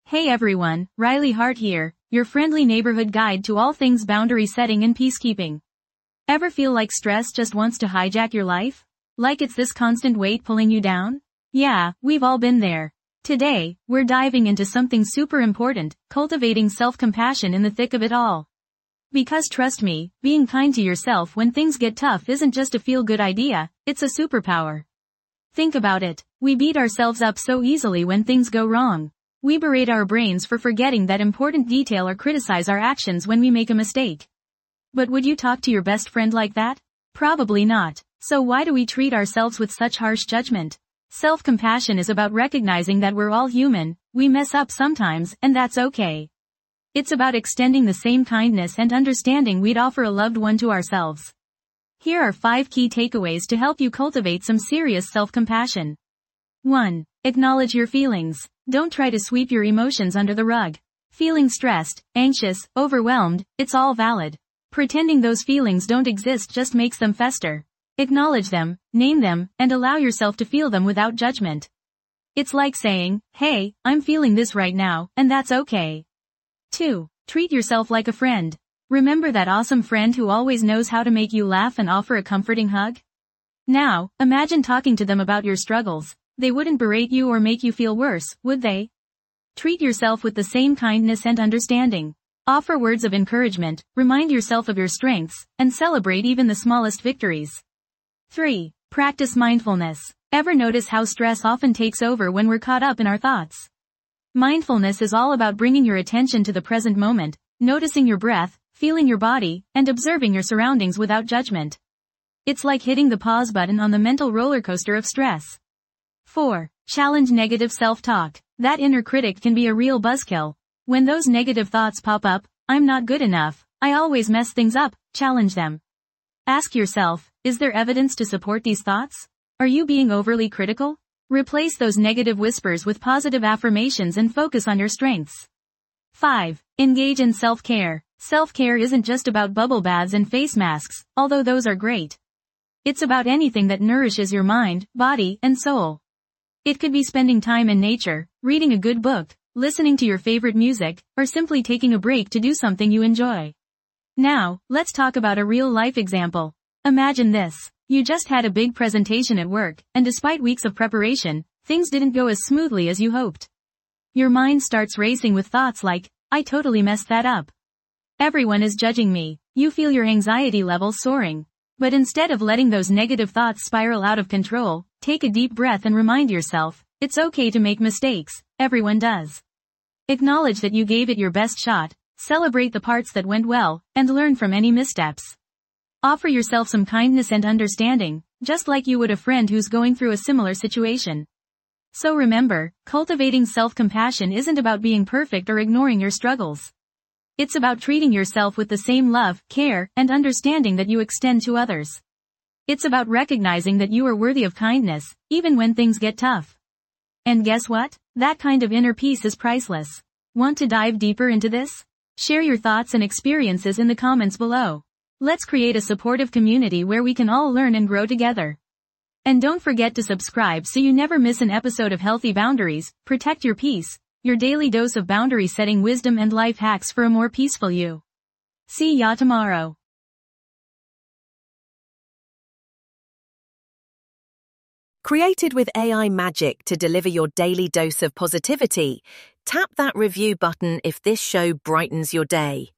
Hey everyone, Riley Hart here, your friendly neighborhood guide to all things boundary setting and peacekeeping. Ever feel like stress just wants to hijack your life? Like it's this constant weight pulling you down? Yeah, we've all been there. Today, we're diving into something super important, cultivating self-compassion in the thick of it all. Because trust me, being kind to yourself when things get tough isn't just a feel-good idea, it's a superpower. Think about it, we beat ourselves up so easily when things go wrong. We berate our brains for forgetting that important detail or criticize our actions when we make a mistake. But would you talk to your best friend like that? Probably not. So why do we treat ourselves with such harsh judgment? Self-compassion is about recognizing that we're all human, we mess up sometimes, and that's okay. It's about extending the same kindness and understanding we'd offer a loved one to ourselves. Here are 5 key takeaways to help you cultivate some serious self-compassion. 1. Acknowledge your feelings. Don't try to sweep your emotions under the rug. Feeling stressed, anxious, overwhelmed, it's all valid. Pretending those feelings don't exist just makes them fester. Acknowledge them, name them, and allow yourself to feel them without judgment. It's like saying, hey, I'm feeling this right now, and that's okay. 2. Treat yourself like a friend. Remember that awesome friend who always knows how to make you laugh and offer a comforting hug? Now, imagine talking to them about your struggles. They wouldn't berate you or make you feel worse, would they? Treat yourself with the same kindness and understanding. Offer words of encouragement, remind yourself of your strengths, and celebrate even the smallest victories. 3. Practice mindfulness. Ever notice how stress often takes over when we're caught up in our thoughts? Mindfulness is all about bringing your attention to the present moment, noticing your breath, feeling your body, and observing your surroundings without judgment. It's like hitting the pause button on the mental roller coaster of stress. 4. Challenge negative self-talk. That inner critic can be a real buzzkill. When those negative thoughts pop up, I'm not good enough, I always mess things up, challenge them. Ask yourself, is there evidence to support these thoughts? Are you being overly critical? Replace those negative whispers with positive affirmations and focus on your strengths. 5. Engage in self-care. Self-care isn't just about bubble baths and face masks, although those are great. It's about anything that nourishes your mind, body, and soul. It could be spending time in nature, reading a good book, listening to your favorite music, or simply taking a break to do something you enjoy. Now, let's talk about a real-life example. Imagine this. You just had a big presentation at work, and despite weeks of preparation, things didn't go as smoothly as you hoped. Your mind starts racing with thoughts like, I totally messed that up. Everyone is judging me. You feel your anxiety levels soaring. But instead of letting those negative thoughts spiral out of control, take a deep breath and remind yourself, it's okay to make mistakes, everyone does. Acknowledge that you gave it your best shot, celebrate the parts that went well, and learn from any missteps. Offer yourself some kindness and understanding, just like you would a friend who's going through a similar situation. So remember, cultivating self-compassion isn't about being perfect or ignoring your struggles. It's about treating yourself with the same love, care, and understanding that you extend to others. It's about recognizing that you are worthy of kindness, even when things get tough. And guess what? That kind of inner peace is priceless. Want to dive deeper into this? Share your thoughts and experiences in the comments below. Let's create a supportive community where we can all learn and grow together. And don't forget to subscribe so you never miss an episode of Healthy Boundaries. Protect your peace. Your daily dose of boundary setting wisdom and life hacks for a more peaceful you. See ya tomorrow. Created with AI magic to deliver your daily dose of positivity, tap that review button if this show brightens your day.